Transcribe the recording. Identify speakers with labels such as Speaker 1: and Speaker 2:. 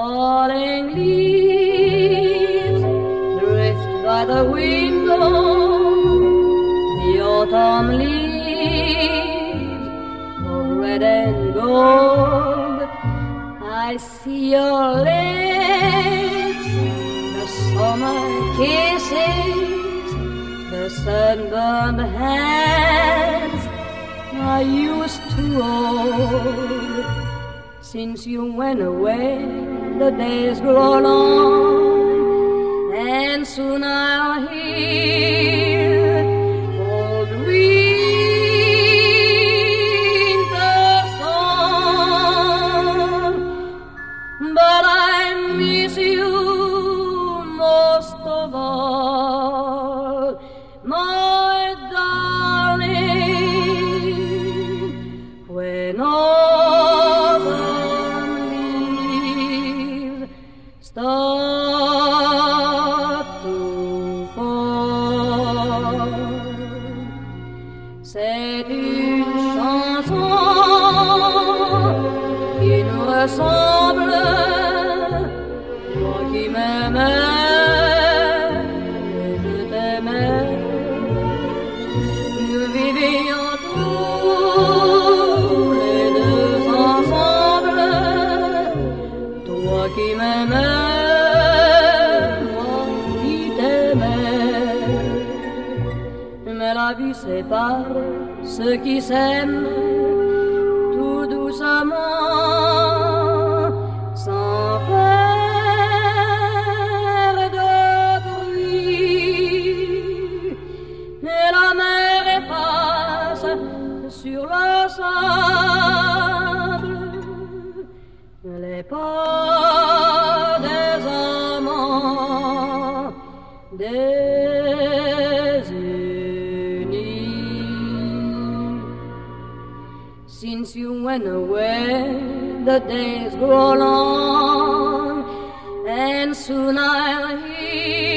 Speaker 1: falling leaves drift by the window, the autumn leaves of red and gold. I see your lips, the summer kisses, the sunburned hands I used to hold. Since you went away, the days grow long, and soon I'll hear old winter song. But I miss you most of all, my darling, when autumn leaves start to fall. C'est une chanson qui nous ressemble, toi qui m'aimais. Qui m'aimait, moi qui t'aimais. Mais la vie sépare ceux qui s'aiment tout doucement, sans faire de bruit. Et la mer efface sur le sable les pas des amants désunis. Since you went away, the days grow long, and soon I'll hear